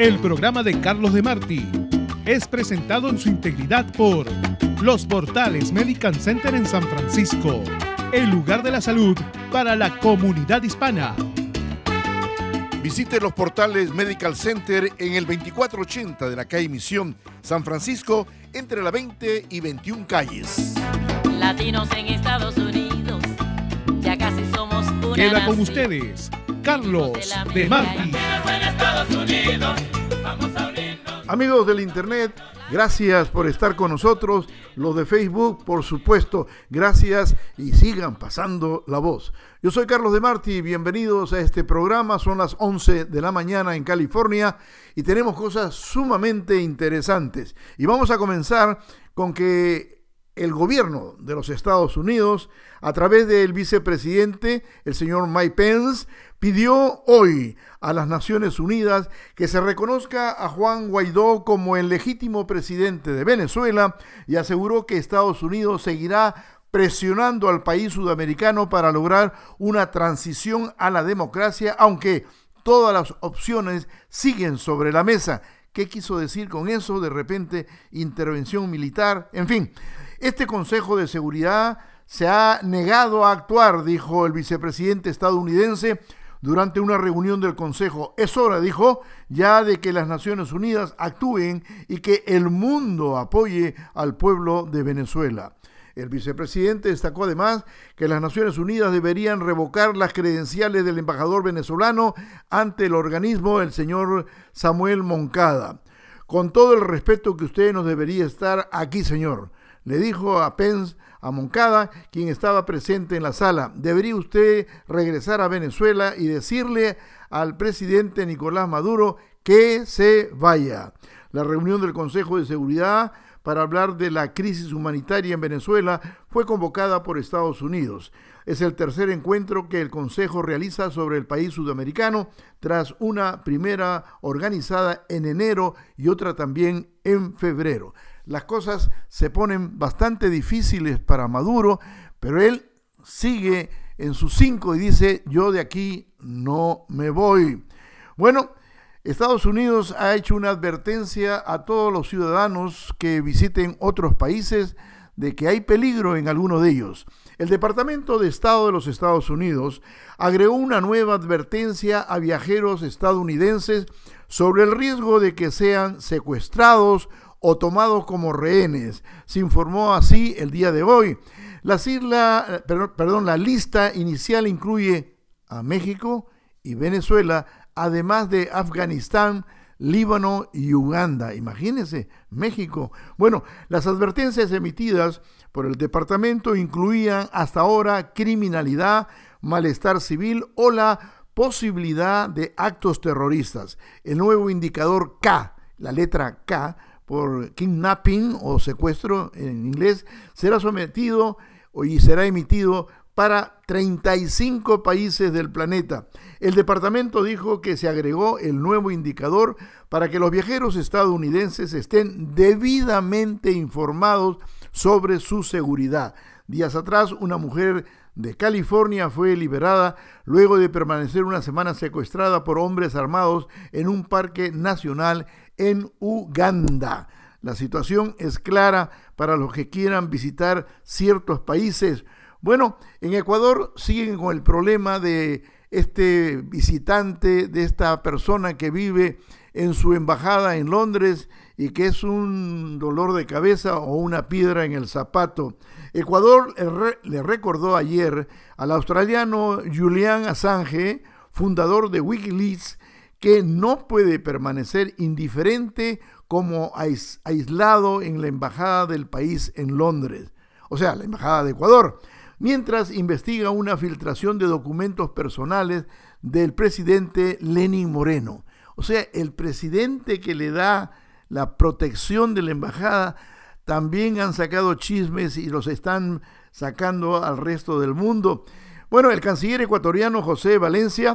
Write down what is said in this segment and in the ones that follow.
El programa de Carlos de Marti es presentado en su integridad por Los Portales Medical Center en San Francisco, el lugar de la salud para la comunidad hispana. Visite Los Portales Medical Center en el 2480 de la calle Misión, San Francisco, entre la 20 y 21 calles. Latinos en Estados Unidos, ya casi somos una Queda nación. con ustedes, Carlos de Marti. Amigos del Internet, gracias por estar con nosotros. Los de Facebook, por supuesto, gracias y sigan pasando la voz. Yo soy Carlos de Marti, bienvenidos a este programa. Son las 11 de la mañana en California y tenemos cosas sumamente interesantes. Y vamos a comenzar con que el gobierno de los Estados Unidos, a través del vicepresidente, el señor Mike Pence, pidió hoy a las Naciones Unidas que se reconozca a Juan Guaidó como el legítimo presidente de Venezuela y aseguró que Estados Unidos seguirá presionando al país sudamericano para lograr una transición a la democracia, aunque todas las opciones siguen sobre la mesa. ¿Qué quiso decir con eso? De repente, intervención militar, en fin. Este Consejo de Seguridad se ha negado a actuar, dijo el vicepresidente estadounidense durante una reunión del Consejo. Es hora, dijo, ya de que las Naciones Unidas actúen y que el mundo apoye al pueblo de Venezuela. El vicepresidente destacó además que las Naciones Unidas deberían revocar las credenciales del embajador venezolano ante el organismo, el señor Samuel Moncada. Con todo el respeto que usted nos debería estar aquí, señor, le dijo a Pence, a Moncada, quien estaba presente en la sala. Debería usted regresar a Venezuela y decirle al presidente Nicolás Maduro que se vaya. La reunión del Consejo de Seguridad para hablar de la crisis humanitaria en Venezuela fue convocada por Estados Unidos. Es el tercer encuentro que el Consejo realiza sobre el país sudamericano, tras una primera organizada en enero y otra también en febrero. Las cosas se ponen bastante difíciles para Maduro, pero él sigue en sus 5 y dice: yo de aquí no me voy. Bueno, Estados Unidos ha hecho una advertencia a todos los ciudadanos que visiten otros países de que hay peligro en alguno de ellos. El Departamento de Estado de los Estados Unidos agregó una nueva advertencia a viajeros estadounidenses sobre el riesgo de que sean secuestrados o tomados como rehenes. Se informó así el día de hoy. La lista inicial incluye a México y Venezuela, además de Afganistán, Líbano y Uganda. Imagínense, México. Bueno, las advertencias emitidas por el departamento incluían hasta ahora criminalidad, malestar civil o la posibilidad de actos terroristas. El nuevo indicador K, la letra K, por kidnapping o secuestro en inglés, será sometido y será emitido para 35 países del planeta. El departamento dijo que se agregó el nuevo indicador para que los viajeros estadounidenses estén debidamente informados sobre su seguridad. Días atrás, una mujer de California fue liberada luego de permanecer una semana secuestrada por hombres armados en un parque nacional en Uganda. La situación es clara para los que quieran visitar ciertos países. Bueno, en Ecuador siguen con el problema de este visitante, de esta persona que vive en su embajada en Londres y que es un dolor de cabeza o una piedra en el zapato. Ecuador le recordó ayer al australiano Julian Assange, fundador de Wikileaks, que no puede permanecer indiferente como aislado en la embajada del país en Londres, o sea, la embajada de Ecuador, mientras investiga una filtración de documentos personales del presidente Lenín Moreno. O sea, el presidente que le da la protección de la embajada, también han sacado chismes y los están sacando al resto del mundo. Bueno, el canciller ecuatoriano José Valencia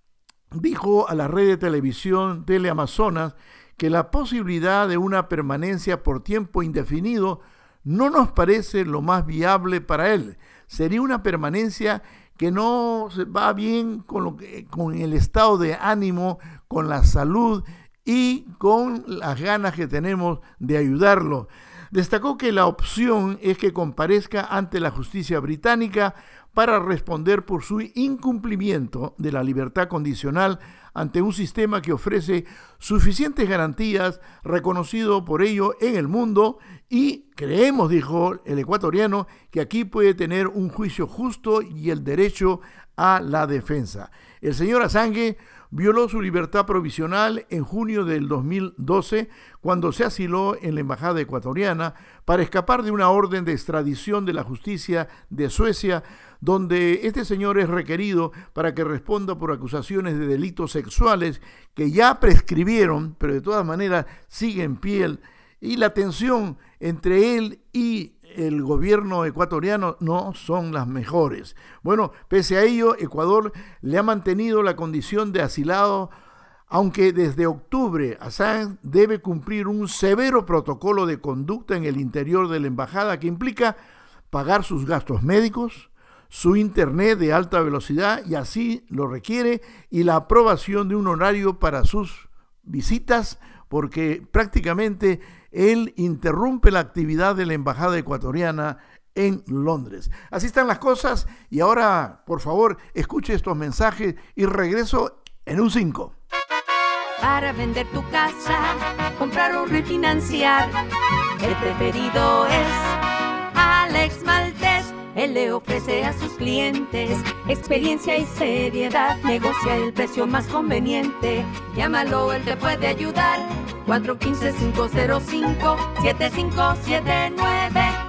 dijo a la red de televisión Teleamazonas que la posibilidad de una permanencia por tiempo indefinido no nos parece lo más viable para él. Sería una permanencia que no va bien con el estado de ánimo, con la salud y con las ganas que tenemos de ayudarlo. Destacó que la opción es que comparezca ante la justicia británica para responder por su incumplimiento de la libertad condicional ante un sistema que ofrece suficientes garantías, reconocido por ello en el mundo, y creemos, dijo el ecuatoriano, que aquí puede tener un juicio justo y el derecho a la defensa. El señor Assange violó su libertad provisional en junio del 2012 cuando se asiló en la embajada ecuatoriana para escapar de una orden de extradición de la justicia de Suecia, donde este señor es requerido para que responda por acusaciones de delitos sexuales que ya prescribieron, pero de todas maneras sigue en pie, y la tensión entre él y el gobierno ecuatoriano no son las mejores. Bueno, pese a ello, Ecuador le ha mantenido la condición de asilado, aunque desde octubre Assange debe cumplir un severo protocolo de conducta en el interior de la embajada que implica pagar sus gastos médicos, su internet de alta velocidad, y así lo requiere, y la aprobación de un horario para sus visitas, porque prácticamente él interrumpe la actividad de la embajada ecuatoriana en Londres. Así están las cosas, y ahora, por favor, escuche estos mensajes y regreso en un 5. Para vender tu casa, comprar o refinanciar, el preferido es Alex Maltés. Él le ofrece a sus clientes experiencia y seriedad. Negocia el precio más conveniente. Llámalo, él te puede ayudar. 415-505-7579.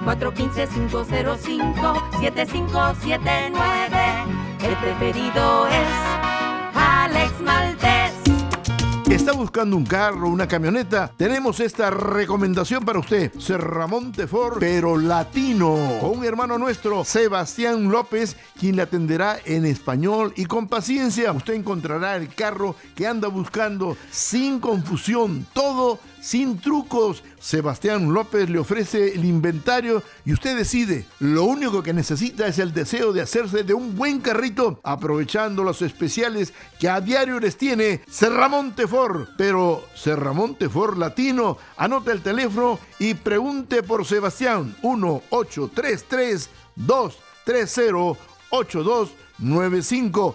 415-505-7579. El preferido es Alex Maltés. ¿Está buscando un carro, una camioneta? Tenemos esta recomendación para usted. Serramonte Ford, pero latino. Con un hermano nuestro, Sebastián López, quien le atenderá en español y con paciencia. Usted encontrará el carro que anda buscando sin confusión, todo sin trucos. Sebastián López le ofrece el inventario y usted decide. Lo único que necesita es el deseo de hacerse de un buen carrito, aprovechando los especiales que a diario les tiene Serramonte Ford, pero Serramonte Ford latino. Anota el teléfono y pregunte por Sebastián. 1-833-230-8295.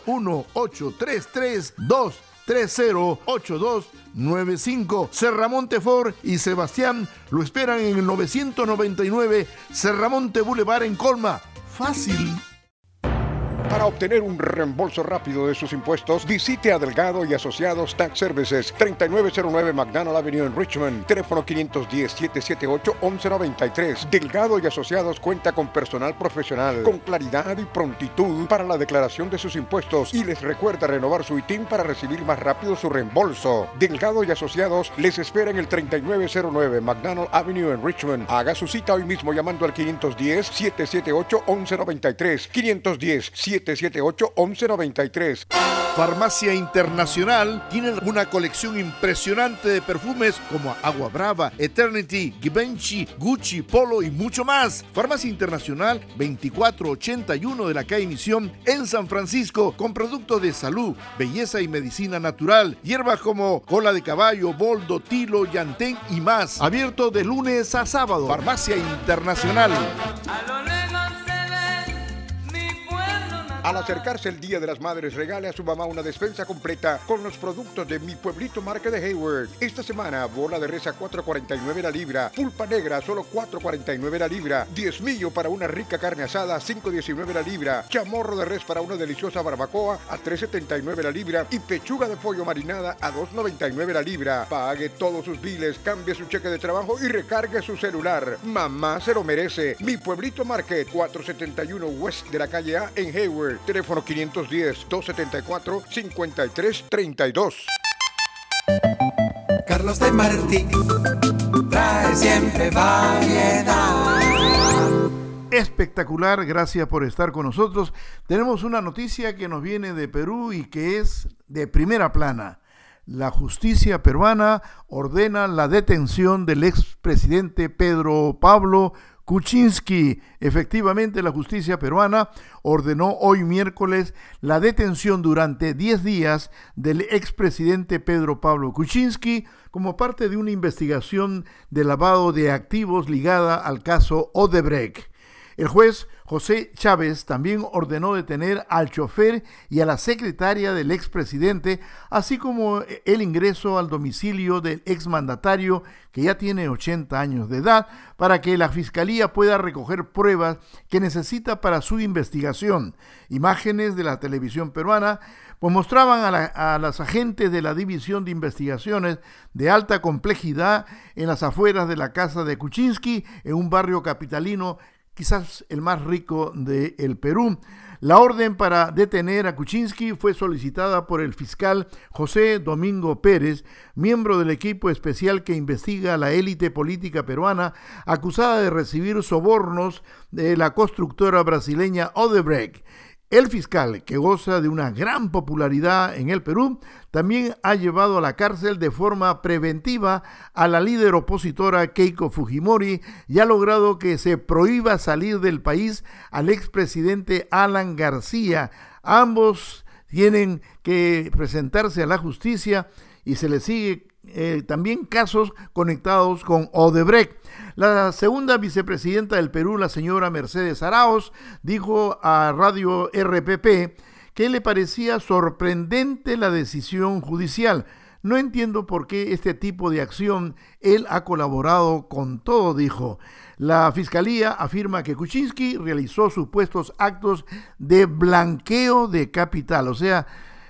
1-833-230-8295. Serramonte Ford y Sebastián lo esperan en el 999 Serramonte Boulevard en Colma. Fácil. Para obtener un reembolso rápido de sus impuestos, visite a Delgado y Asociados Tax Services, 3909 McDonald Avenue en Richmond, teléfono 510-778-1193. Delgado y Asociados cuenta con personal profesional, con claridad y prontitud para la declaración de sus impuestos, y les recuerda renovar su ITIN para recibir más rápido su reembolso. Delgado y Asociados les espera en el 3909 McDonald Avenue en Richmond. Haga su cita hoy mismo llamando al 510-778-1193. 510-778-1193. Farmacia Internacional tiene una colección impresionante de perfumes como Agua Brava, Eternity, Givenchy, Gucci, Polo y mucho más. Farmacia Internacional 2481 de la calle Misión en San Francisco, con productos de salud, belleza y medicina natural, hierbas como cola de caballo, boldo, tilo, llantén y más. Abierto de lunes a sábado. Farmacia Internacional. Al acercarse el Día de las Madres, regale a su mamá una despensa completa con los productos de Mi Pueblito Market de Hayward. Esta semana, bola de res a $4.49 la libra, pulpa negra a solo $4.49 la libra, diezmillo para una rica carne asada a $5.19 la libra, chamorro de res para una deliciosa barbacoa a $3.79 la libra y pechuga de pollo marinada a $2.99 la libra. Pague todos sus biles, cambie su cheque de trabajo y recargue su celular. Mamá se lo merece. Mi Pueblito Market, 471 West de la calle A en Hayward. Teléfono 510-274-5332. Carlos de Martí trae siempre variedad. Espectacular, gracias por estar con nosotros. Tenemos una noticia que nos viene de Perú y que es de primera plana. La justicia peruana ordena la detención del expresidente Pedro Pablo Kuczynski. Efectivamente, la justicia peruana ordenó hoy miércoles la detención durante 10 días del expresidente Pedro Pablo Kuczynski como parte de una investigación de lavado de activos ligada al caso Odebrecht. El juez José Chávez también ordenó detener al chofer y a la secretaria del expresidente, así como el ingreso al domicilio del exmandatario, que ya tiene 80 años de edad, para que la fiscalía pueda recoger pruebas que necesita para su investigación. Imágenes de la televisión peruana pues mostraban a las agentes de la División de Investigaciones de Alta Complejidad en las afueras de la casa de Kuczynski, en un barrio capitalino quizás el más rico del Perú. La orden para detener a Kuczynski fue solicitada por el fiscal José Domingo Pérez, miembro del equipo especial que investiga a la élite política peruana, acusada de recibir sobornos de la constructora brasileña Odebrecht. El fiscal, que goza de una gran popularidad en el Perú, también ha llevado a la cárcel de forma preventiva a la líder opositora Keiko Fujimori y ha logrado que se prohíba salir del país al expresidente Alan García. Ambos tienen que presentarse a la justicia y se les sigue también casos conectados con Odebrecht. La segunda vicepresidenta del Perú, la señora Mercedes Arauz, dijo a Radio RPP que le parecía sorprendente la decisión judicial. No entiendo por qué este tipo de acción. Él ha colaborado con todo, dijo. La fiscalía afirma que Kuczynski realizó supuestos actos de blanqueo de capital, o sea,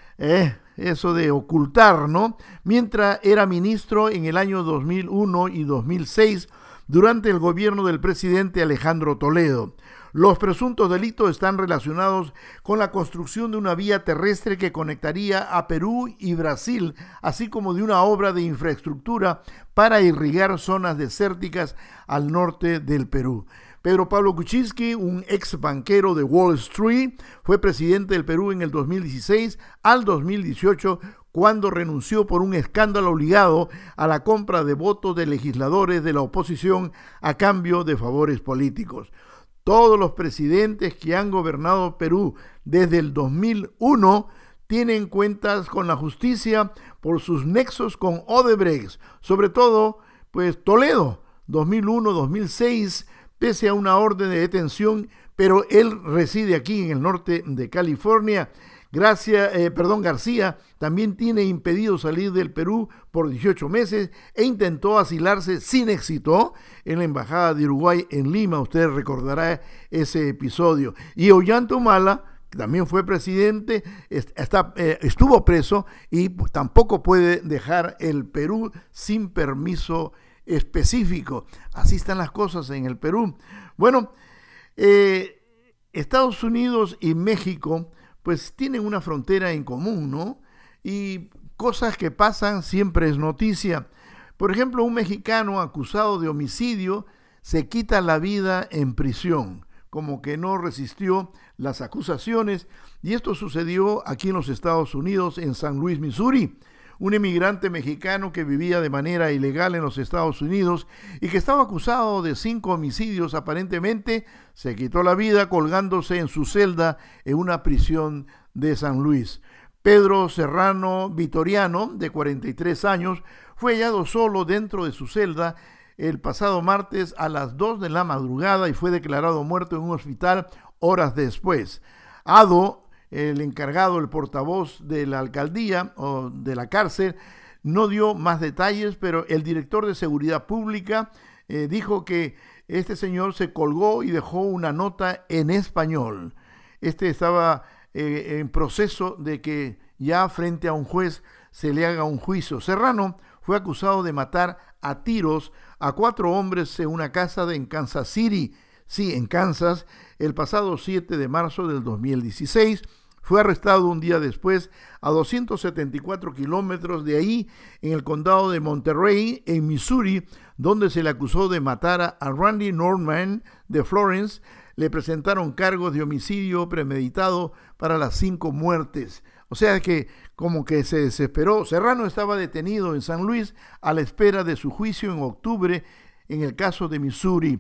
eso de ocultar, ¿no? Mientras era ministro en el año 2001 y 2006, durante el gobierno del presidente Alejandro Toledo. Los presuntos delitos están relacionados con la construcción de una vía terrestre que conectaría a Perú y Brasil, así como de una obra de infraestructura para irrigar zonas desérticas al norte del Perú. Pedro Pablo Kuczynski, un ex banquero de Wall Street, fue presidente del Perú en el 2016 al 2018, cuando renunció por un escándalo ligado a la compra de votos de legisladores de la oposición a cambio de favores políticos. Todos los presidentes que han gobernado Perú desde el 2001 tienen cuentas con la justicia por sus nexos con Odebrecht, sobre todo pues Toledo, 2001-2006, pese a una orden de detención, pero él reside aquí en el norte de California. García también tiene impedido salir del Perú por 18 meses e intentó asilarse sin éxito en la Embajada de Uruguay en Lima. Usted recordará ese episodio. Y Ollanta Humala, que también fue presidente, estuvo preso y tampoco puede dejar el Perú sin permiso específico. Así están las cosas en el Perú. Bueno, Estados Unidos y México pues tienen una frontera en común, ¿no? Y cosas que pasan siempre es noticia. Por ejemplo, un mexicano acusado de homicidio se quita la vida en prisión, como que no resistió las acusaciones, y esto sucedió aquí en los Estados Unidos, en San Luis, Missouri. Un emigrante mexicano que vivía de manera ilegal en los Estados Unidos y que estaba acusado de 5 homicidios aparentemente, se quitó la vida colgándose en su celda en una prisión de San Luis. Pedro Serrano Vitoriano, de 43 años, fue hallado solo dentro de su celda el pasado martes a las 2 de la madrugada y fue declarado muerto en un hospital horas después. Ado, el encargado, el portavoz de la alcaldía o de la cárcel, no dio más detalles, pero el director de seguridad pública dijo que este señor se colgó y dejó una nota en español. Estaba en proceso de que ya frente a un juez se le haga un juicio. Serrano fue acusado de matar a tiros a 4 hombres en una casa en Kansas City, en Kansas, el pasado 7 de marzo del 2016. Fue arrestado un día después a 274 kilómetros de ahí, en el condado de Monterrey, en Missouri, donde se le acusó de matar a Randy Norman de Florence. Le presentaron cargos de homicidio premeditado para las 5 muertes. O sea que como que se desesperó. Serrano estaba detenido en San Luis a la espera de su juicio en octubre en el caso de Missouri.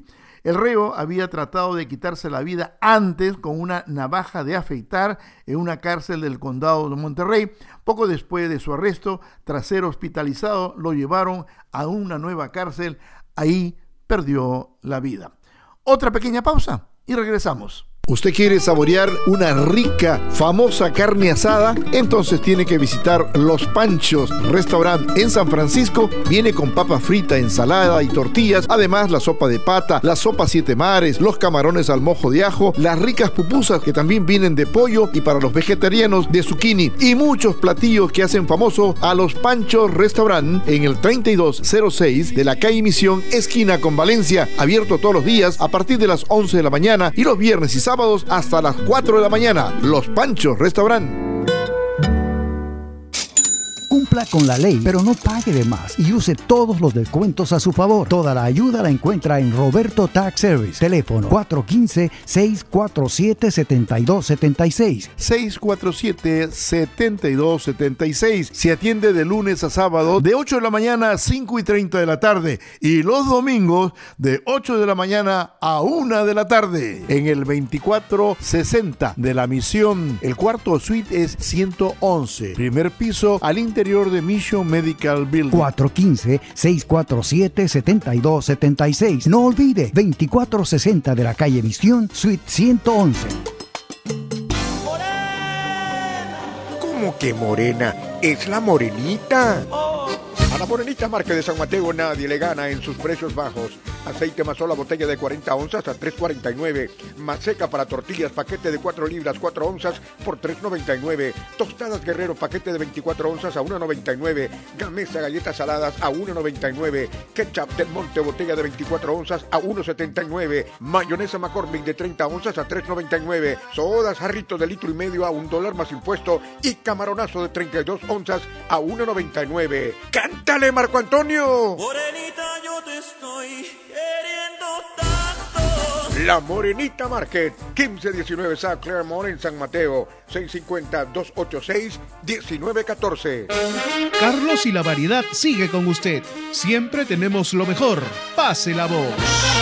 El reo había tratado de quitarse la vida antes con una navaja de afeitar en una cárcel del condado de Monterrey. Poco después de su arresto, tras ser hospitalizado, lo llevaron a una nueva cárcel. Ahí perdió la vida. Otra pequeña pausa y regresamos. ¿Usted quiere saborear una rica, famosa carne asada? Entonces tiene que visitar Los Panchos Restaurant en San Francisco. Viene con papa frita, ensalada y tortillas. Además, la sopa de pata, la sopa siete mares, los camarones al mojo de ajo, las ricas pupusas que también vienen de pollo y para los vegetarianos de zucchini. Y muchos platillos que hacen famoso a Los Panchos Restaurant en el 3206 de la calle Misión, esquina con Valencia. Abierto todos los días a partir de las 11 de la mañana y los viernes y sábados hasta las 4 de la mañana. Los Panchos Restaurant. Cumpla con la ley, pero no pague de más y use todos los descuentos a su favor. Toda la ayuda la encuentra en Roberto Tax Service. Teléfono 415-647-7276. 647-7276. Se atiende de lunes a sábado de 8 de la mañana a 5:30 de la tarde y los domingos de 8 de la mañana a 1 de la tarde. En el 2460 de la Misión, el cuarto suite es 111. Primer piso al interior de Mission Medical Building. 415-647-7276. No olvide, 2460 de la calle Misión, suite 111. ¿Cómo que morena? Es la morenita. A la Morenita Market de San Mateo nadie le gana en sus precios bajos. Aceite Mazola botella de 40 onzas a $3.49. Maseca para tortillas paquete de 4 libras 4 onzas por $3.99. Tostadas Guerrero paquete de 24 onzas a $1.99. Gamesa galletas saladas a $1.99. Ketchup Del Monte botella de 24 onzas a $1.79. Mayonesa McCormick de 30 onzas a $3.99. Sodas Jarritos de litro y medio a $1 más impuesto. Y camaronazo de 32 onzas a $1.99. ¡Cántale, Marco Antonio! Morenita, yo te estoy queriendo tanto. La Morenita Market, 1519 South Claremont en San Mateo, 650-286-1914. Carlos y la variedad sigue con usted. Siempre tenemos lo mejor. Pase la voz.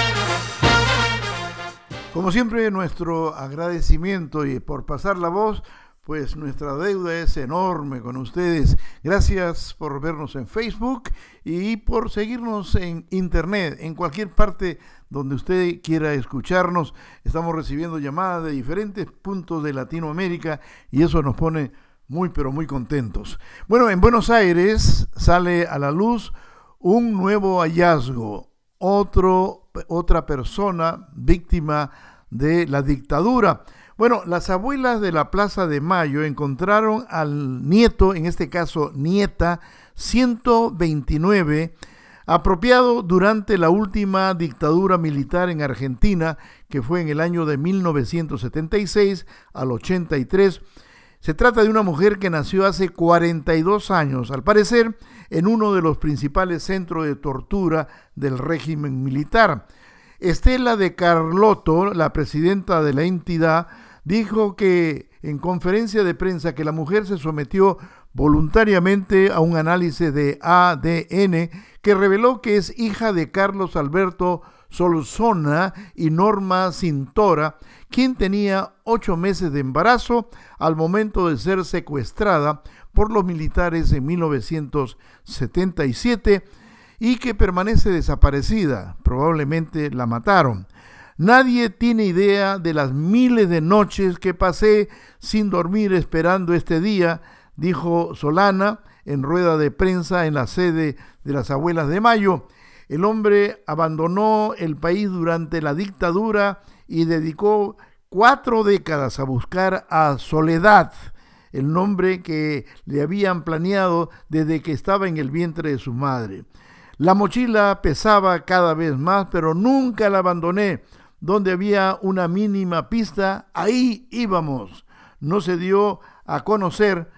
Como siempre, nuestro agradecimiento y por pasar la voz, pues nuestra deuda es enorme con ustedes. Gracias por vernos en Facebook y por seguirnos en Internet, en cualquier parte donde usted quiera escucharnos. Estamos recibiendo llamadas de diferentes puntos de Latinoamérica y eso nos pone muy, pero muy contentos. Bueno, en Buenos Aires sale a la luz un nuevo hallazgo. Otra persona víctima de la dictadura. Bueno, las abuelas de la Plaza de Mayo encontraron al nieto, en este caso nieta, 129, apropiado durante la última dictadura militar en Argentina, que fue en el año de 1976 al 83. Se trata de una mujer que nació hace 42 años, al parecer, en uno de los principales centros de tortura del régimen militar. Estela de Carlotto, la presidenta de la entidad, dijo que en conferencia de prensa que la mujer se sometió voluntariamente a un análisis de ADN que reveló que es hija de Carlos Alberto Solsona y Norma Cintora, quien tenía 8 meses de embarazo al momento de ser secuestrada por los militares en 1977 y que permanece desaparecida. Probablemente la mataron. Nadie tiene idea de las miles de noches que pasé sin dormir esperando este día, dijo Solana en rueda de prensa en la sede de las Abuelas de Mayo. El hombre abandonó el país durante la dictadura y dedicó 4 décadas a buscar a Soledad, el nombre que le habían planeado desde que estaba en el vientre de su madre. La mochila pesaba cada vez más, pero nunca la abandoné. Donde había una mínima pista, ahí íbamos. No se dio a conocer,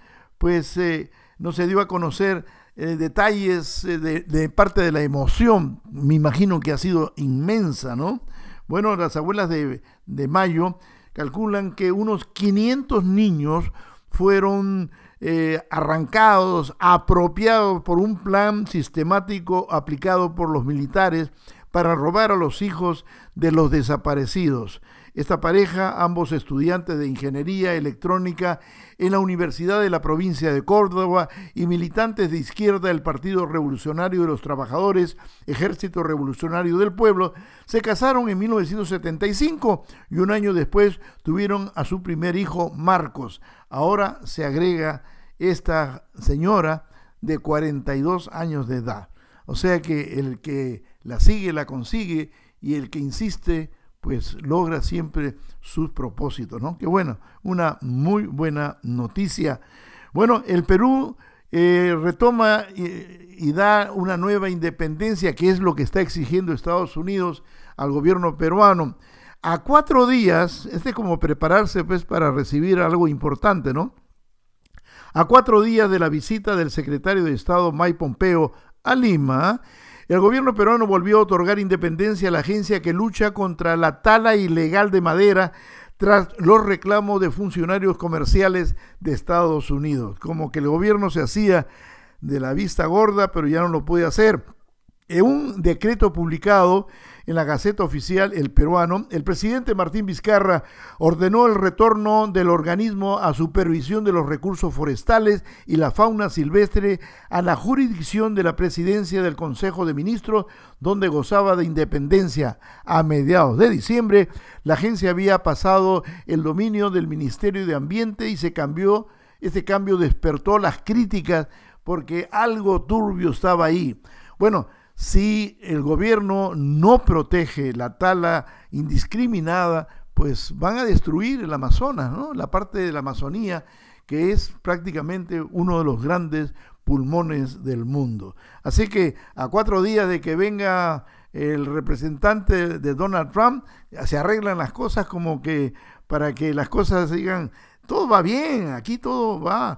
detalles de parte de la emoción. Me imagino que ha sido inmensa, ¿no? Bueno, las Abuelas de Mayo calculan que unos 500 niños fueron arancados, apropiados por un plan sistemático aplicado por los militares para robar a los hijos de los desaparecidos. Esta pareja, ambos estudiantes de ingeniería electrónica en la Universidad de la provincia de Córdoba y militantes de izquierda del Partido Revolucionario de los Trabajadores, Ejército Revolucionario del Pueblo, se casaron en 1975 y un año después tuvieron a su primer hijo, Marcos. Ahora se agrega esta señora de 42 años de edad. O sea que el que la sigue, la consigue, y el que insiste, pues logra siempre sus propósitos, ¿no? Qué bueno, una muy buena noticia. Bueno, el Perú retoma y da una nueva independencia, que es lo que está exigiendo Estados Unidos al gobierno peruano. A 4 días, es como prepararse pues para recibir algo importante, ¿no? A 4 días de la visita del secretario de Estado Mike Pompeo a Lima, el gobierno peruano volvió a otorgar independencia a la agencia que lucha contra la tala ilegal de madera tras los reclamos de funcionarios comerciales de Estados Unidos. Como que el gobierno se hacía de la vista gorda, pero ya no lo puede hacer. En un decreto publicado en la Gaceta Oficial El Peruano, el presidente Martín Vizcarra ordenó el retorno del organismo a supervisión de los recursos forestales y la fauna silvestre a la jurisdicción de la presidencia del Consejo de Ministros, donde gozaba de independencia. A mediados de diciembre, la agencia había pasado el dominio del Ministerio de Ambiente y este cambio despertó las críticas porque algo turbio estaba ahí. Bueno, si el gobierno no protege la tala indiscriminada, pues van a destruir el Amazonas, ¿no? La parte de la Amazonía, que es prácticamente uno de los grandes pulmones del mundo. Así que a 4 días de que venga el representante de Donald Trump, se arreglan las cosas como que para que las cosas digan, todo va bien, aquí todo va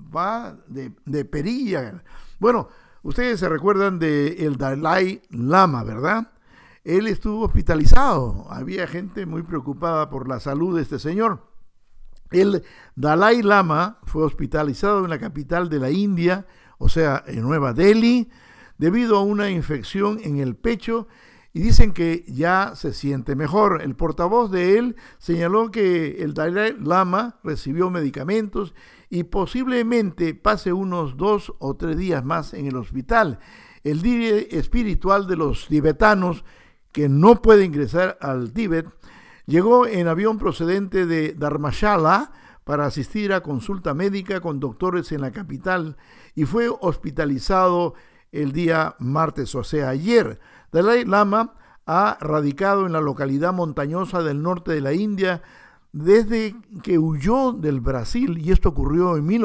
de perilla. Bueno, ustedes se recuerdan del Dalai Lama, ¿verdad? Él estuvo hospitalizado. Había gente muy preocupada por la salud de este señor. El Dalai Lama fue hospitalizado en la capital de la India, o sea, en Nueva Delhi, debido a una infección en el pecho, y dicen que ya se siente mejor. El portavoz de él señaló que el Dalai Lama recibió medicamentos y posiblemente pase unos 2 o 3 días más en el hospital. El líder espiritual de los tibetanos, que no puede ingresar al Tíbet, llegó en avión procedente de Dharamshala para asistir a consulta médica con doctores en la capital y fue hospitalizado el día martes, o sea, ayer. Dalai Lama ha radicado en la localidad montañosa del norte de la India desde que huyó del Brasil, y esto ocurrió en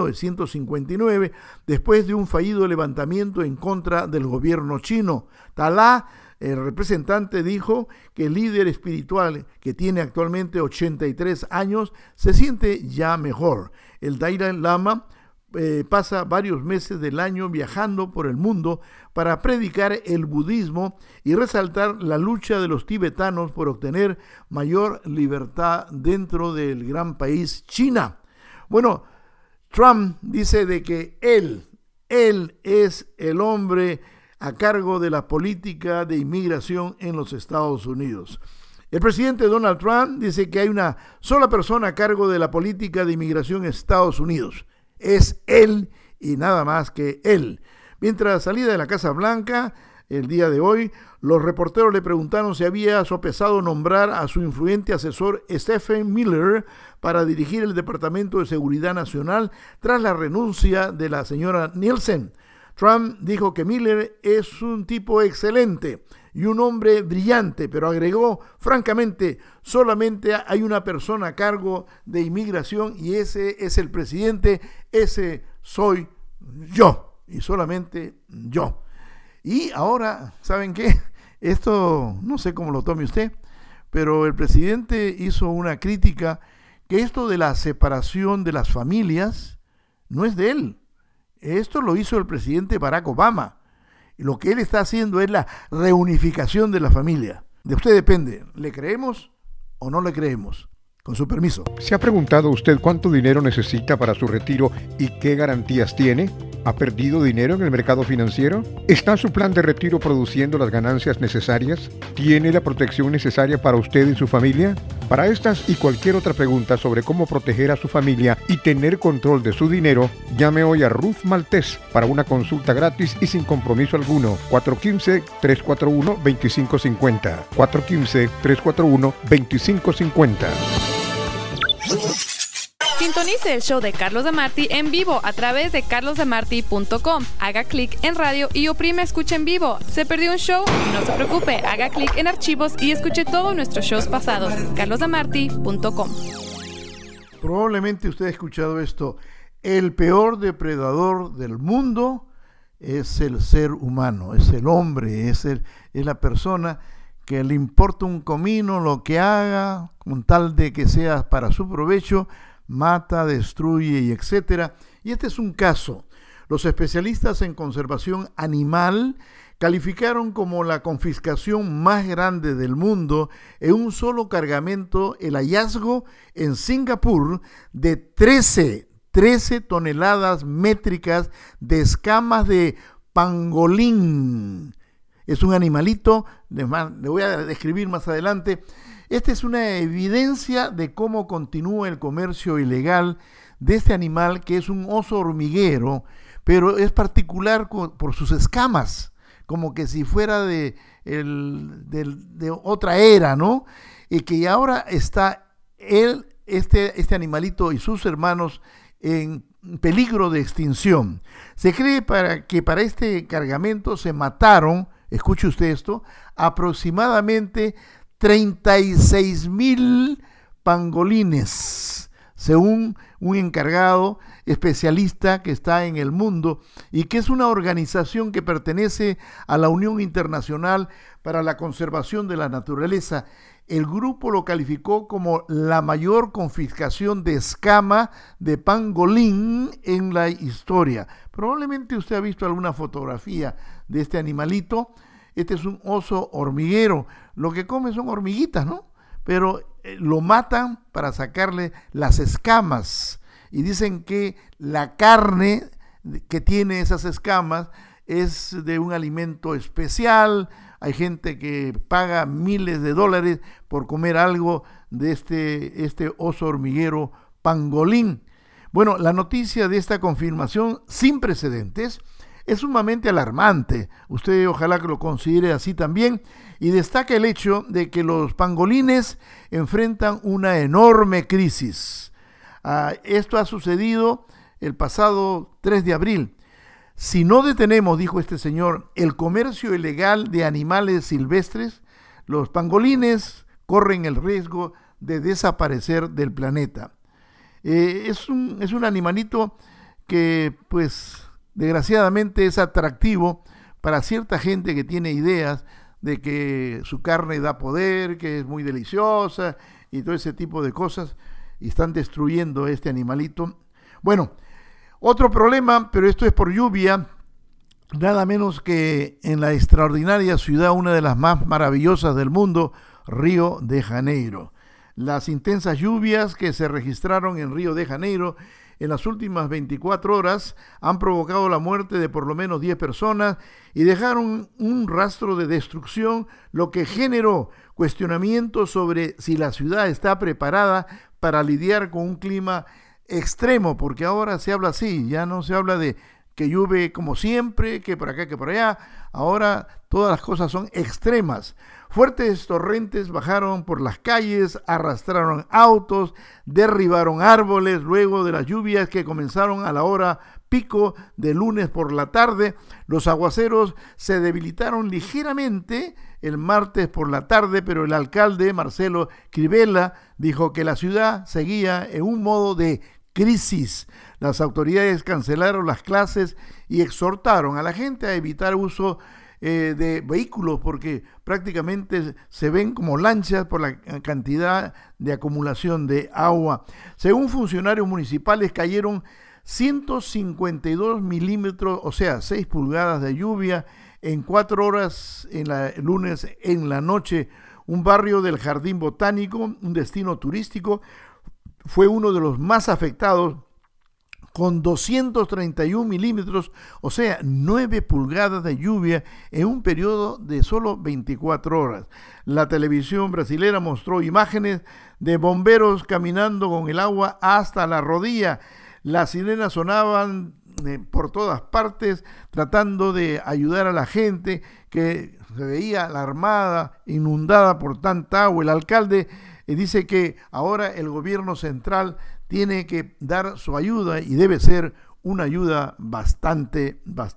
1959, después de un fallido levantamiento en contra del gobierno chino. Talá, el representante, dijo que el líder espiritual, que tiene actualmente 83 años, se siente ya mejor. El Dalai Lama pasa varios meses del año viajando por el mundo para predicar el budismo y resaltar la lucha de los tibetanos por obtener mayor libertad dentro del gran país China. Bueno, Trump dice de que él es el hombre a cargo de la política de inmigración en los Estados Unidos. El presidente Donald Trump dice que hay una sola persona a cargo de la política de inmigración en Estados Unidos. Es él y nada más que él. Mientras salía de la Casa Blanca el día de hoy, los reporteros le preguntaron si había sopesado nombrar a su influyente asesor Stephen Miller para dirigir el Departamento de Seguridad Nacional tras la renuncia de la señora Nielsen. Trump dijo que Miller es un tipo excelente y un hombre brillante, pero agregó, francamente, solamente hay una persona a cargo de inmigración y ese es el presidente, ese soy yo y solamente yo. Y ahora, ¿saben qué? Esto no sé cómo lo tome usted, pero el presidente hizo una crítica que esto de la separación de las familias no es de él. Esto lo hizo el presidente Barack Obama. Y lo que él está haciendo es la reunificación de la familia. De usted depende, ¿le creemos o no le creemos? Con su permiso. ¿Se ha preguntado usted cuánto dinero necesita para su retiro y qué garantías tiene? ¿Ha perdido dinero en el mercado financiero? ¿Está su plan de retiro produciendo las ganancias necesarias? ¿Tiene la protección necesaria para usted y su familia? Para estas y cualquier otra pregunta sobre cómo proteger a su familia y tener control de su dinero, llame hoy a Ruth Maltés para una consulta gratis y sin compromiso alguno. 415-341-2550. 415-341-2550. Sintonice el show de Carlos de Martí en vivo a través de carlosdemarti.com. Haga clic en radio y oprime escucha en vivo. ¿Se perdió un show? No se preocupe, haga clic en archivos y escuche todos nuestros shows pasados. carlosdemarti.com. Probablemente usted ha escuchado esto. El peor depredador del mundo es el ser humano, es el hombre, es la persona que le importa un comino lo que haga, con tal de que sea para su provecho, mata, destruye y etcétera. Y este es un caso. Los especialistas en conservación animal calificaron como la confiscación más grande del mundo en un solo cargamento el hallazgo en Singapur de 13 toneladas métricas de escamas de pangolín. Es un animalito, le voy a describir más adelante. Esta es una evidencia de cómo continúa el comercio ilegal de este animal, que es un oso hormiguero, pero es particular por sus escamas, como que si fuera de otra era, ¿no? Y que ahora está este animalito y sus hermanos en peligro de extinción. Se cree que para este cargamento se mataron, escuche usted esto, aproximadamente 36,000 pangolines, según un encargado especialista que está en el mundo y que es una organización que pertenece a la Unión Internacional para la Conservación de la Naturaleza. El grupo lo calificó como la mayor confiscación de escama de pangolín en la historia. Probablemente usted ha visto alguna fotografía de este animalito. Este es un oso hormiguero. Lo que come son hormiguitas, ¿no? Pero lo matan para sacarle las escamas. Y dicen que la carne que tiene esas escamas es de un alimento especial. Hay gente que paga miles de dólares por comer algo de este oso hormiguero pangolín. Bueno, la noticia de esta confirmación sin precedentes es sumamente alarmante. Usted ojalá que lo considere así también, y destaca el hecho de que los pangolines enfrentan una enorme crisis. Esto ha sucedido el pasado 3 de abril. Si no detenemos, dijo este señor, el comercio ilegal de animales silvestres, los pangolines corren el riesgo de desaparecer del planeta. Es un animalito que, pues, desgraciadamente es atractivo para cierta gente que tiene ideas de que su carne da poder, que es muy deliciosa y todo ese tipo de cosas, y están destruyendo este animalito. Bueno, otro problema, pero esto es por lluvia, nada menos que en la extraordinaria ciudad, una de las más maravillosas del mundo, Río de Janeiro. Las intensas lluvias que se registraron en Río de Janeiro en las últimas 24 horas han provocado la muerte de por lo menos 10 personas y dejaron un rastro de destrucción, lo que generó cuestionamientos sobre si la ciudad está preparada para lidiar con un clima extremo, porque ahora se habla así, ya no se habla de que llueve como siempre, que por acá, que por allá. Ahora todas las cosas son extremas. Fuertes torrentes bajaron por las calles, arrastraron autos, derribaron árboles luego de las lluvias que comenzaron a la hora pico de lunes por la tarde. Los aguaceros se debilitaron ligeramente el martes por la tarde, pero el alcalde Marcelo Crivella dijo que la ciudad seguía en un modo de crisis. Las autoridades cancelaron las clases y exhortaron a la gente a evitar uso de vehículos porque prácticamente se ven como lanchas por la cantidad de acumulación de agua. Según funcionarios municipales, cayeron 152 milímetros, o sea, 6 pulgadas de lluvia en 4 horas el lunes en la noche. Un barrio del Jardín Botánico, un destino turístico, fue uno de los más afectados con 231 milímetros, o sea, 9 pulgadas de lluvia en un periodo de solo 24 horas. La televisión brasilera mostró imágenes de bomberos caminando con el agua hasta la rodilla. Las sirenas sonaban por todas partes, tratando de ayudar a la gente que se veía alarmada, inundada por tanta agua. El alcalde dice que ahora el gobierno central tiene que dar su ayuda y debe ser una ayuda bastante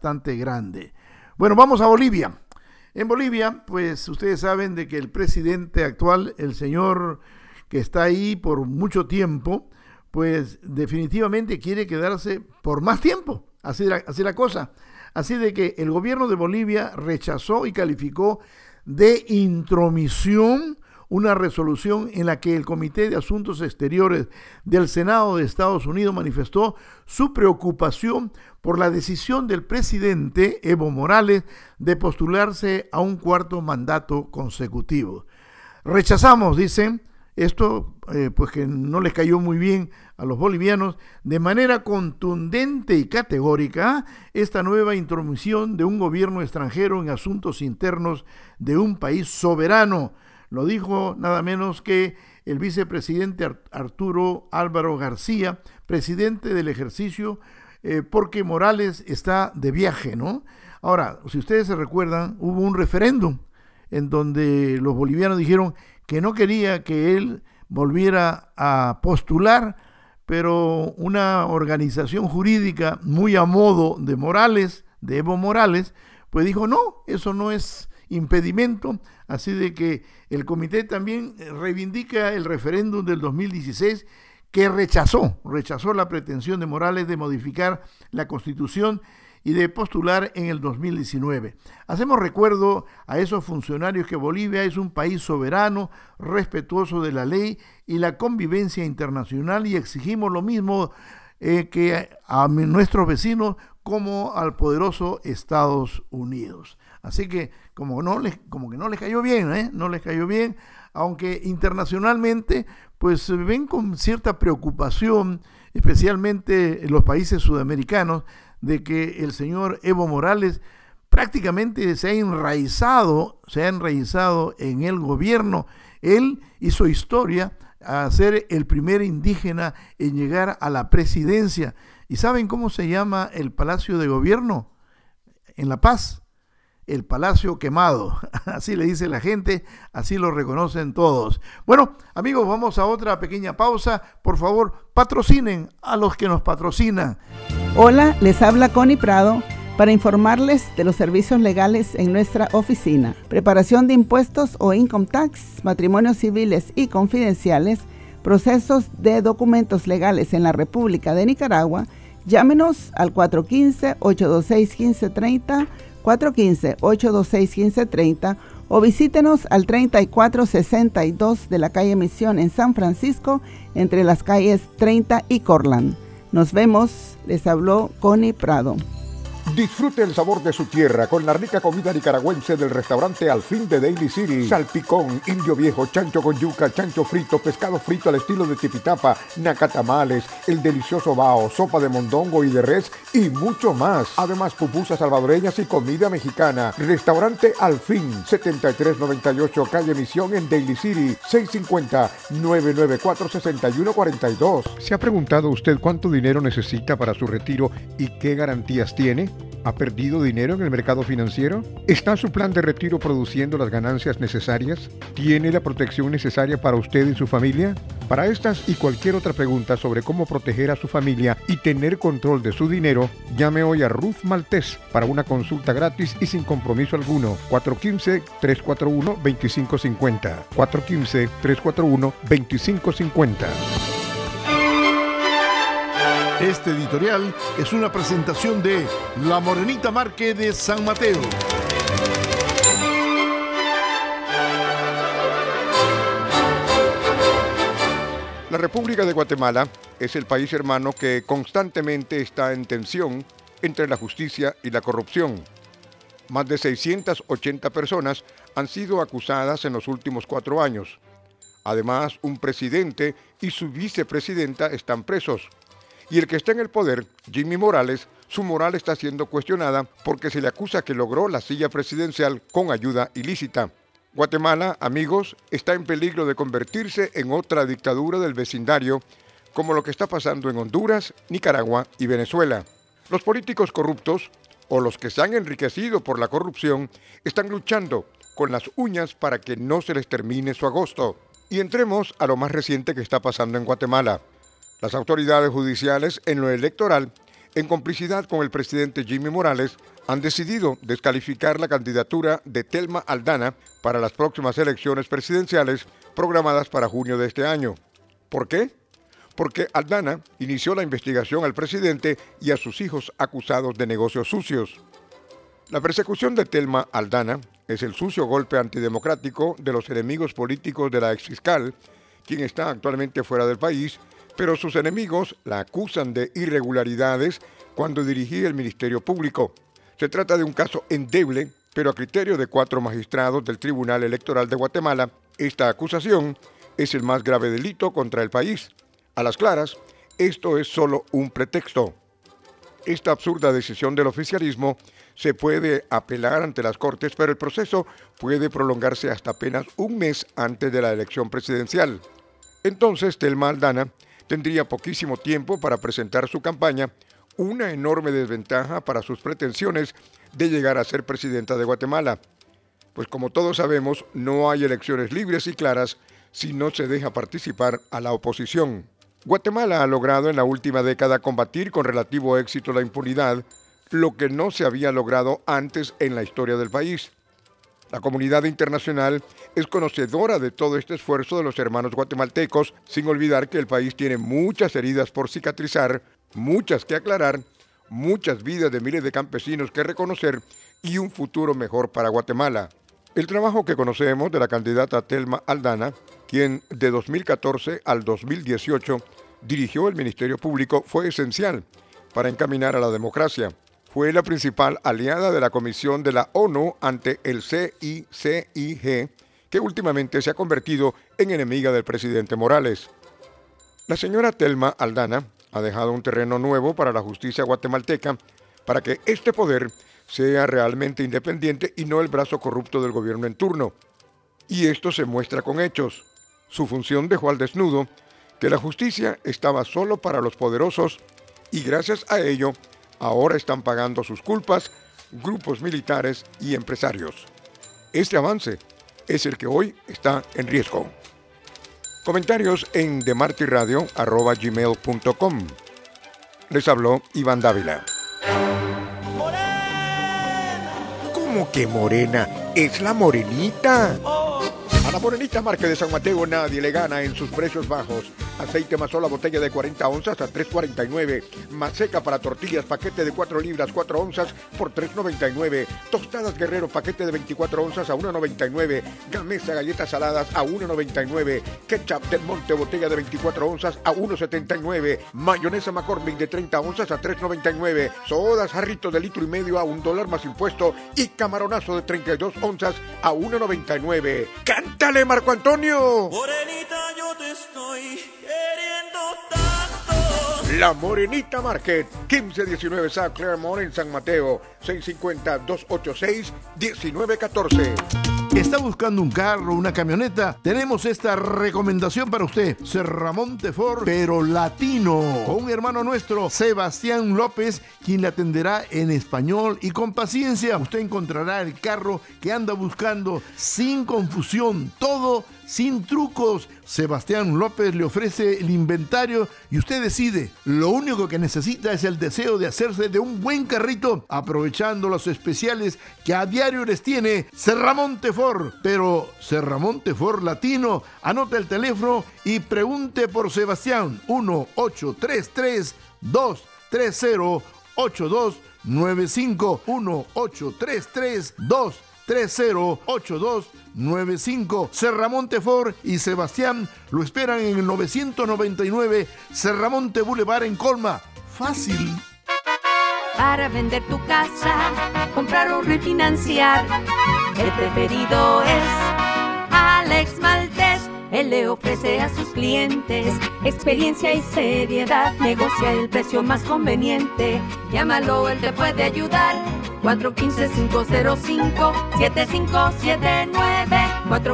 grande. Bueno, vamos a Bolivia. En Bolivia, pues ustedes saben de que el presidente actual, el señor que está ahí por mucho tiempo, pues definitivamente quiere quedarse por más tiempo. Así la cosa. Así de que el gobierno de Bolivia rechazó y calificó de intromisión una resolución en la que el Comité de Asuntos Exteriores del Senado de Estados Unidos manifestó su preocupación por la decisión del presidente Evo Morales de postularse a un cuarto mandato consecutivo. Rechazamos, dicen, esto pues que no les cayó muy bien a los bolivianos, de manera contundente y categórica esta nueva intromisión de un gobierno extranjero en asuntos internos de un país soberano. Lo dijo nada menos que el vicepresidente Arturo Álvaro García, presidente del ejercicio, porque Morales está de viaje, ¿no? Ahora, si ustedes se recuerdan, hubo un referéndum en donde los bolivianos dijeron que no quería que él volviera a postular, pero una organización jurídica muy a modo de Morales, de Evo Morales, pues dijo no, eso no es impedimento, así de que el comité también reivindica el referéndum del 2016 que rechazó la pretensión de Morales de modificar la Constitución y de postular en el 2019. Hacemos recuerdo a esos funcionarios que Bolivia es un país soberano, respetuoso de la ley y la convivencia internacional, y exigimos lo mismo que a nuestros vecinos como al poderoso Estados Unidos. Así que como que no les cayó bien, no les cayó bien, aunque internacionalmente pues ven con cierta preocupación, especialmente en los países sudamericanos, de que el señor Evo Morales prácticamente se ha enraizado en el gobierno. Él hizo historia a ser el primer indígena en llegar a la presidencia. ¿Y saben cómo se llama el Palacio de Gobierno? En La Paz, el Palacio Quemado. Así le dice la gente, así lo reconocen todos. Bueno, amigos, vamos a otra pequeña pausa. Por favor, patrocinen a los que nos patrocinan. Hola, les habla Connie Prado para informarles de los servicios legales en nuestra oficina. Preparación de impuestos o income tax, matrimonios civiles y confidenciales, procesos de documentos legales en la República de Nicaragua. Llámenos al 415-826-1530, 415-826-1530 o visítenos al 3462 de la calle Misión en San Francisco, entre las calles 30 y Cortland. Nos vemos, les habló Connie Prado. Disfrute el sabor de su tierra con la rica comida nicaragüense del restaurante Al Fin de Daly City. Salpicón, indio viejo, chancho con yuca, chancho frito, pescado frito al estilo de Tipitapa, nacatamales, el delicioso bao, sopa de mondongo y de res y mucho más. Además, pupusas salvadoreñas y comida mexicana. Restaurante Al Fin, 7398 calle Misión en Daly City, 650-994-6142. ¿Se ha preguntado usted cuánto dinero necesita para su retiro y qué garantías tiene? ¿Ha perdido dinero en el mercado financiero? ¿Está su plan de retiro produciendo las ganancias necesarias? ¿Tiene la protección necesaria para usted y su familia? Para estas y cualquier otra pregunta sobre cómo proteger a su familia y tener control de su dinero, llame hoy a Ruth Maltés para una consulta gratis y sin compromiso alguno. 415-341-2550. 415-341-2550. Este editorial es una presentación de La Morenita Marque de San Mateo. La República de Guatemala es el país hermano que constantemente está en tensión entre la justicia y la corrupción. Más de 680 personas han sido acusadas en los últimos 4 años. Además, un presidente y su vicepresidenta están presos. Y el que está en el poder, Jimmy Morales, su moral está siendo cuestionada porque se le acusa que logró la silla presidencial con ayuda ilícita. Guatemala, amigos, está en peligro de convertirse en otra dictadura del vecindario, como lo que está pasando en Honduras, Nicaragua y Venezuela. Los políticos corruptos, o los que se han enriquecido por la corrupción, están luchando con las uñas para que no se les termine su agosto. Y entremos a lo más reciente que está pasando en Guatemala. Las autoridades judiciales en lo electoral, en complicidad con el presidente Jimmy Morales, han decidido descalificar la candidatura de Telma Aldana para las próximas elecciones presidenciales programadas para junio de este año. ¿Por qué? Porque Aldana inició la investigación al presidente y a sus hijos acusados de negocios sucios. La persecución de Telma Aldana es el sucio golpe antidemocrático de los enemigos políticos de la exfiscal, quien está actualmente fuera del país, pero sus enemigos la acusan de irregularidades cuando dirigía el Ministerio Público. Se trata de un caso endeble, pero a criterio de 4 magistrados del Tribunal Electoral de Guatemala, esta acusación es el más grave delito contra el país. A las claras, esto es solo un pretexto. Esta absurda decisión del oficialismo se puede apelar ante las Cortes, pero el proceso puede prolongarse hasta apenas un mes antes de la elección presidencial. Entonces, Telma Aldana tendría poquísimo tiempo para presentar su campaña, una enorme desventaja para sus pretensiones de llegar a ser presidenta de Guatemala. Pues como todos sabemos, no hay elecciones libres y claras si no se deja participar a la oposición. Guatemala ha logrado en la última década combatir con relativo éxito la impunidad, lo que no se había logrado antes en la historia del país. La comunidad internacional es conocedora de todo este esfuerzo de los hermanos guatemaltecos, sin olvidar que el país tiene muchas heridas por cicatrizar, muchas que aclarar, muchas vidas de miles de campesinos que reconocer y un futuro mejor para Guatemala. El trabajo que conocemos de la candidata Telma Aldana, quien de 2014 al 2018 dirigió el Ministerio Público, fue esencial para encaminar a la democracia. Fue la principal aliada de la Comisión de la ONU ante el CICIG, que últimamente se ha convertido en enemiga del presidente Morales. La señora Telma Aldana ha dejado un terreno nuevo para la justicia guatemalteca para que este poder sea realmente independiente y no el brazo corrupto del gobierno en turno. Y esto se muestra con hechos. Su función dejó al desnudo que la justicia estaba solo para los poderosos y gracias a ello ahora están pagando sus culpas grupos militares y empresarios. Este avance es el que hoy está en riesgo. Comentarios en demartiradio@gmail.com. Les habló Iván Dávila. ¿Cómo que morena? Es la morenita. A la Morenita Market de San Mateo nadie le gana en sus precios bajos. Aceite Mazola botella de 40 onzas a $3.49. Maseca para tortillas paquete de 4 libras 4 onzas por $3.99. Tostadas Guerrero paquete de 24 onzas a $1.99. Gamesa galletas saladas a $1.99. Ketchup Del Monte botella de 24 onzas a $1.79. Mayonesa McCormick de 30 onzas a $3.99. Sodas Jarritos de litro y medio a $1 más impuesto. Y camaronazo de 32 onzas a $1.99. ¡Cántale, Marco Antonio! Morenita, yo te estoy queriendo tanto. La Morenita Market, 1519 South Claremont en San Mateo, 650-286-1914. ¿Está buscando un carro, una camioneta? Tenemos esta recomendación para usted. Serramonte Ford, pero latino. Con un hermano nuestro, Sebastián López, quien le atenderá en español y con paciencia. Usted encontrará el carro que anda buscando sin confusión, todo sin trucos. Sebastián López le ofrece el inventario y usted decide. Lo único que necesita es el deseo de hacerse de un buen carrito, aprovechando los especiales que a diario les tiene Serramonte Ford, pero Serramonte Ford latino. Anota el teléfono y pregunte por Sebastián. 1-833-230-8295. 1-833-230-8295. Serramonte Ford y Sebastián lo esperan en el 999 Serramonte Boulevard en Colma. Fácil. Para vender tu casa, comprar o refinanciar, el preferido es Alex Maltés. él le ofrece a sus clientes experiencia y seriedad. Negocia el precio más conveniente. Llámalo, él te puede ayudar. 415-505-7579.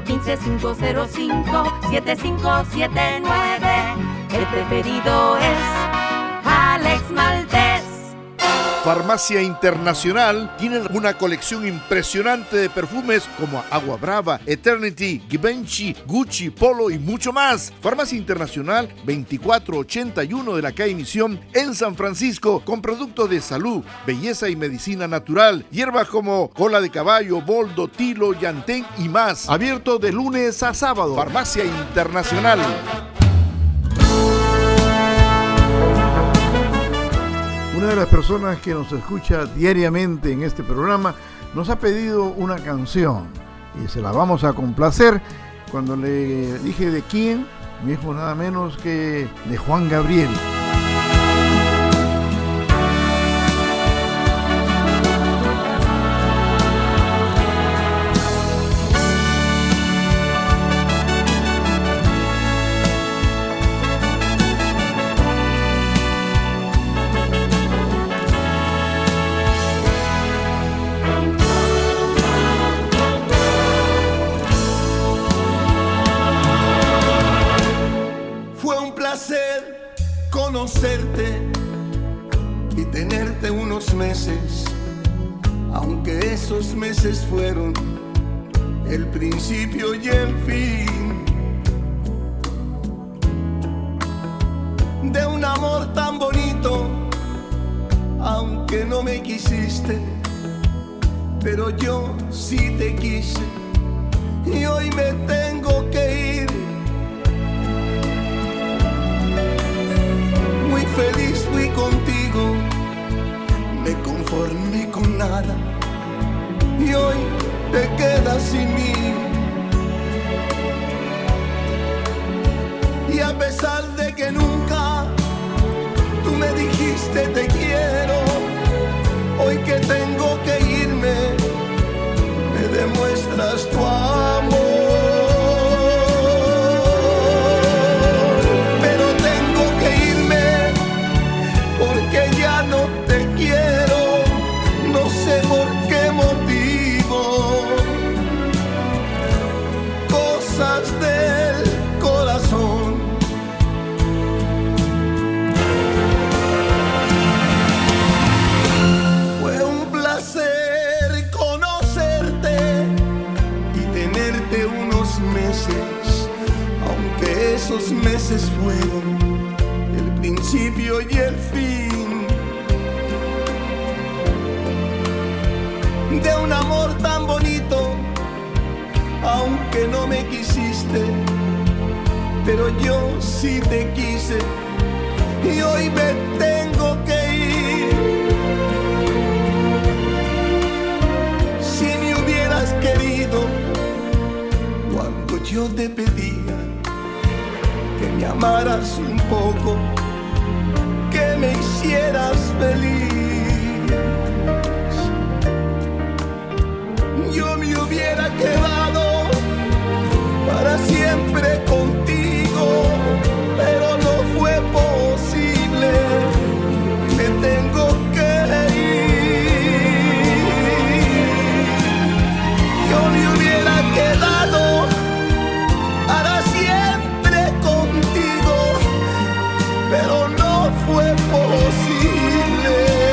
415-505-7579. El preferido es Alex Maltés. Farmacia Internacional tiene una colección impresionante de perfumes como Agua Brava, Eternity, Givenchy, Gucci, Polo y mucho más. Farmacia Internacional 2481 de la calle Misión en San Francisco, con productos de salud, belleza y medicina natural, hierbas como cola de caballo, boldo, tilo, yantén y más. Abierto de lunes a sábado. Farmacia Internacional. Una de las personas que nos escucha diariamente en este programa nos ha pedido una canción y se la vamos a complacer. Cuando le dije de quién, me dijo nada menos que de Juan Gabriel. Conocerte y tenerte unos meses, aunque esos meses fueron el principio y el fin de un amor tan bonito, aunque no me quisiste, pero yo sí te quise y hoy me tengo que ir. Muy feliz fui contigo, me conformé con nada y hoy te quedas sin mí. Y a pesar de que nunca tú me dijiste te quiero, hoy que tengo que irme, me demuestras tu amor. Porque ya no te quiero, no sé por qué motivo. Cosas del corazón. Fue un placer conocerte y tenerte unos meses, aunque esos meses fueron el principio y el fin de un amor tan bonito, aunque no me quisiste, pero yo sí te quise y hoy me tengo que ir. Si me hubieras querido cuando yo te pedía que me amaras un poco, que me hicieras feliz, yo me hubiera quedado para siempre contigo, pero no fue posible, me tengo que ir. Yo me hubiera quedado para siempre contigo, pero no fue posible.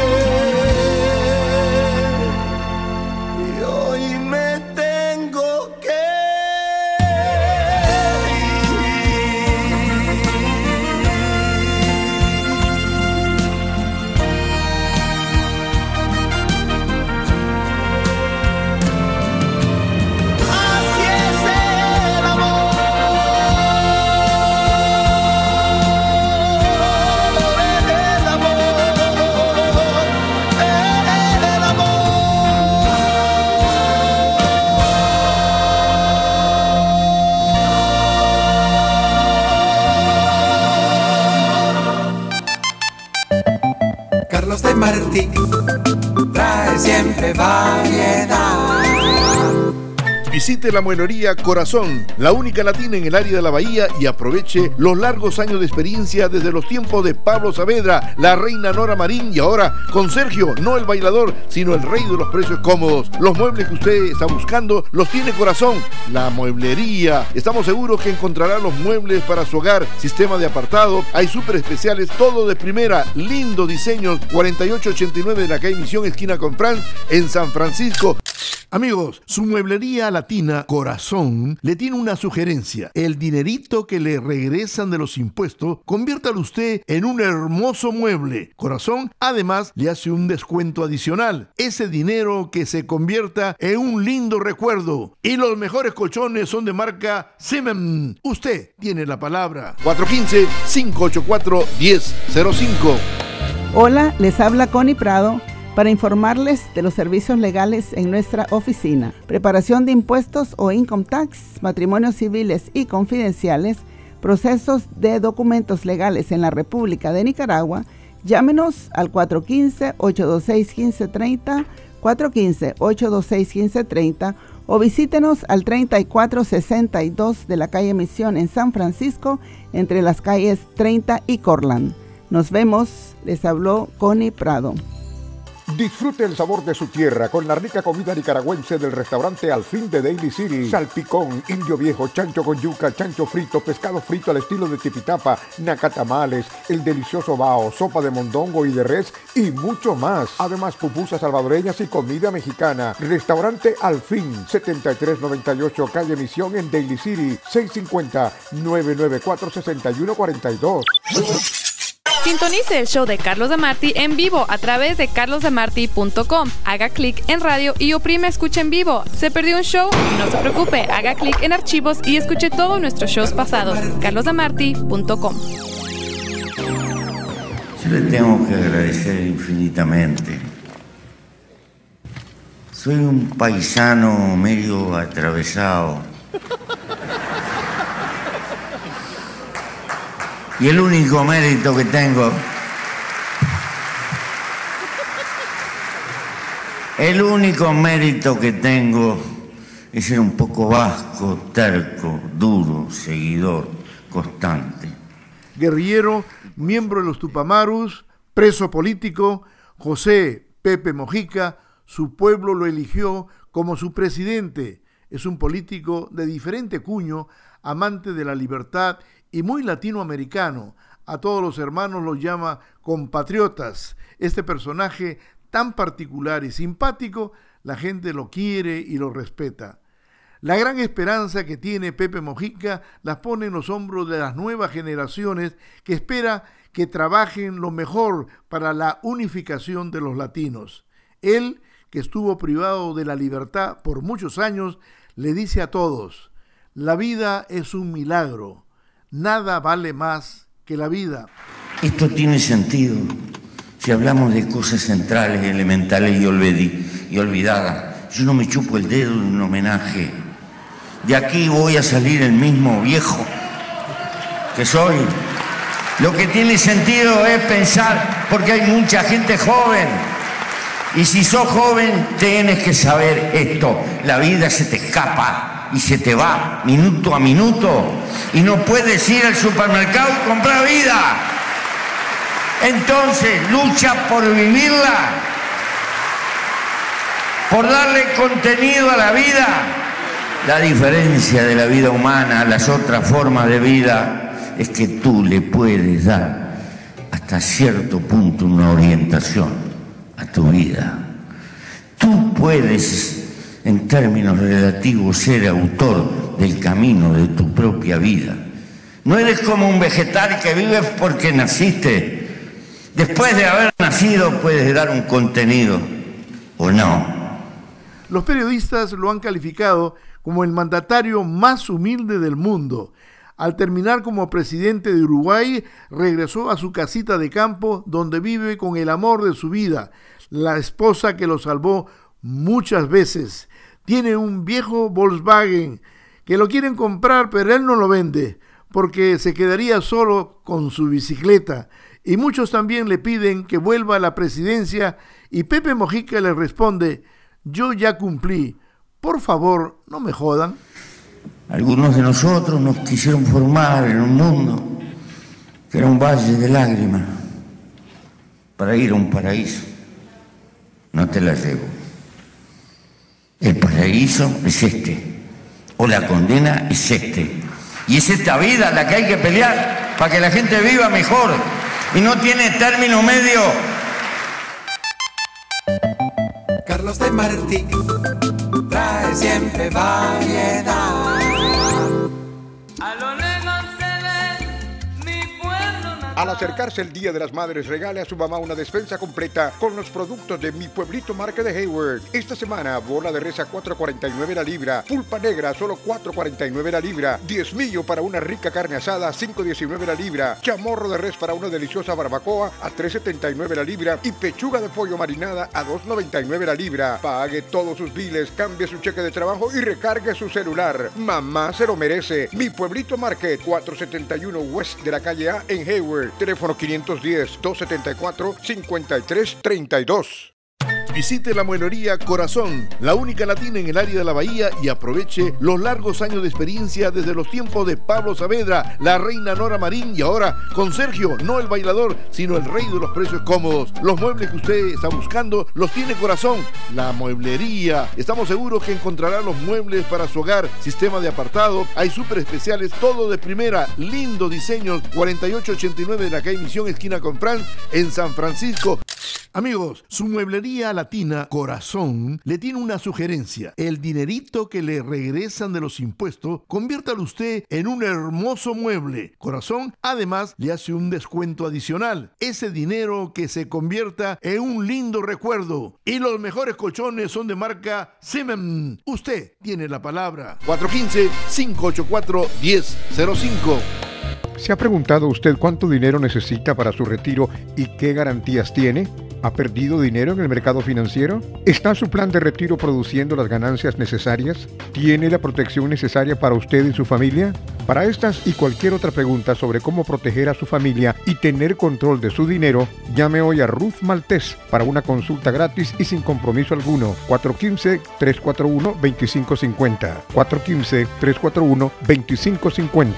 Y hoy me tengo que Carlos de Martí trae siempre variedad. Visite la mueblería Corazón, la única latina en el área de la Bahía, y aproveche los largos años de experiencia desde los tiempos de Pablo Saavedra, la reina Nora Marín y ahora con Sergio, no el bailador, sino el rey de los precios cómodos. Los muebles que usted está buscando los tiene Corazón, la mueblería. Estamos seguros que encontrará los muebles para su hogar, sistema de apartado, hay súper especiales, todo de primera, lindo diseño, 4889 de la calle Misión, esquina con Fran, en San Francisco. Amigos, su mueblería latina Corazón le tiene una sugerencia. El dinerito que le regresan de los impuestos, conviértalo usted en un hermoso mueble. Corazón además le hace un descuento adicional. Ese dinero que se convierta en un lindo recuerdo. Y los mejores colchones son de marca Siemens. Usted tiene la palabra. 415-584-1005. Hola, les habla Connie Prado para informarles de los servicios legales en nuestra oficina. Preparación de impuestos o income tax, matrimonios civiles y confidenciales, procesos de documentos legales en la República de Nicaragua. Llámenos al 415-826-1530, 415-826-1530 o visítenos al 3462 de la calle Misión en San Francisco, entre las calles 30 y Cortland. Nos vemos, les habló Connie Prado. Disfrute el sabor de su tierra con la rica comida nicaragüense del restaurante Al Fin de Daly City. Salpicón, indio viejo, chancho con yuca, chancho frito, pescado frito al estilo de Tipitapa, nacatamales, el delicioso bao, sopa de mondongo y de res y mucho más. Además, pupusas salvadoreñas y comida mexicana. Restaurante Al Fin, 7398 calle Misión en Daly City, 650-994-6142. Sintonice el show de Carlos de Martí en vivo a través de carlosdemarty.com. Haga clic en radio y oprime escucha en vivo. ¿Se perdió un show? No se preocupe, haga clic en archivos y escuche todos nuestros shows pasados. carlosdemarty.com. Yo le tengo que agradecer infinitamente. Soy un paisano medio atravesado. Y el único mérito que tengo es ser un poco vasco, terco, duro, seguidor, constante. Guerrillero, miembro de los Tupamarus, preso político, José Pepe Mojica, su pueblo lo eligió como su presidente. Es un político de diferente cuño, amante de la libertad y muy latinoamericano. A todos los hermanos los llama compatriotas. Este personaje tan particular y simpático, la gente lo quiere y lo respeta. La gran esperanza que tiene Pepe Mojica las pone en los hombros de las nuevas generaciones que espera que trabajen lo mejor para la unificación de los latinos. Él, que estuvo privado de la libertad por muchos años, le dice a todos: la vida es un milagro. Nada vale más que la vida. Esto tiene sentido si hablamos de cosas centrales, elementales y olvidadas. Yo no me chupo el dedo en un homenaje. De aquí voy a salir el mismo viejo que soy. Lo que tiene sentido es pensar, porque hay mucha gente joven. Y si sos joven, tienes que saber esto. La vida se te escapa y se te va minuto a minuto y no puedes ir al supermercado y comprar vida. Entonces lucha por vivirla, por darle contenido a la vida. La diferencia de la vida humana a las otras formas de vida es que tú le puedes dar hasta cierto punto una orientación a tu vida. Tú puedes, en términos relativos, ser autor del camino de tu propia vida. No eres como un vegetal que vive porque naciste. Después de haber nacido puedes dar un contenido o no. Los periodistas lo han calificado como el mandatario más humilde del mundo. Al terminar como presidente de Uruguay, regresó a su casita de campo donde vive con el amor de su vida, la esposa que lo salvó muchas veces. Tiene un viejo Volkswagen que lo quieren comprar, pero él no lo vende porque se quedaría solo con su bicicleta. Y muchos también le piden que vuelva a la presidencia y Pepe Mojica le responde: yo ya cumplí, Por favor, no me jodan. Algunos de nosotros nos quisieron formar en un mundo que era un valle de lágrimas para ir a un paraíso. No te la llevo. El paraíso es este, o la condena es este. Y es esta vida la que hay que pelear para que la gente viva mejor y no tiene término medio. Carlos de Martí trae siempre variedad. A lo lejos se ve mi pueblo natal. Al acercarse el Día de las Madres, regale a su mamá una despensa completa con los productos de Mi Pueblito Market de Hayward. Esta semana, bola de res a $4.49 la libra, pulpa negra solo $4.49 la libra, diezmillo para una rica carne asada $5.19 la libra, chamorro de res para una deliciosa barbacoa a $3.79 la libra y pechuga de pollo marinada a $2.99 la libra. Pague todos sus biles, cambie su cheque de trabajo y recargue su celular. Mamá se lo merece. Mi Pueblito Market, 471 West de la calle A en Hayward. Teléfono 510-274-5332. Visite la mueblería Corazón, la única latina en el área de la Bahía, y aproveche los largos años de experiencia desde los tiempos de Pablo Saavedra, la reina Nora Marín y ahora con Sergio, no el bailador, sino el rey de los precios cómodos. Los muebles que usted está buscando los tiene Corazón, la mueblería. Estamos seguros que encontrará los muebles para su hogar, sistema de apartado, hay súper especiales, todo de primera, lindo diseños, 4889 de la calle Misión, esquina con Franz, en San Francisco. Amigos, su mueblería latina Corazón le tiene una sugerencia. El dinerito que le regresan de los impuestos, conviértalo usted en un hermoso mueble. Corazón, además, le hace un descuento adicional. Ese dinero que se convierta en un lindo recuerdo. Y los mejores colchones son de marca Siemens. Usted tiene la palabra. 415-584-1005. ¿Se ha preguntado usted cuánto dinero necesita para su retiro y qué garantías tiene? ¿Ha perdido dinero en el mercado financiero? ¿Está su plan de retiro produciendo las ganancias necesarias? ¿Tiene la protección necesaria para usted y su familia? Para estas y cualquier otra pregunta sobre cómo proteger a su familia y tener control de su dinero, llame hoy a Ruth Maltés para una consulta gratis y sin compromiso alguno. 415-341-2550. 415-341-2550.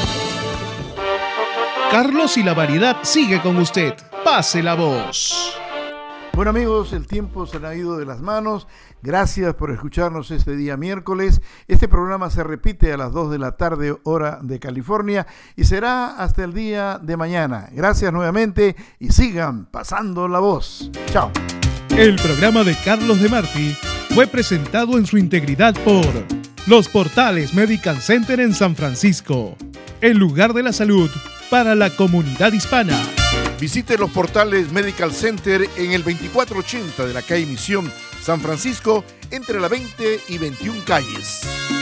Carlos y la variedad sigue con usted. Pase la voz. Bueno amigos, el tiempo se nos ha ido de las manos. Gracias por escucharnos este día miércoles. Este programa se repite a las 2 de la tarde, hora de California, y será hasta el día de mañana. Gracias nuevamente y sigan pasando la voz. Chao. El programa de Carlos de Martí fue presentado en su integridad por Los Portales Medical Center en San Francisco, el lugar de la salud para la comunidad hispana. Visite Los Portales Medical Center en el 2480 de la calle Misión, San Francisco, entre la 20 y 21 calles.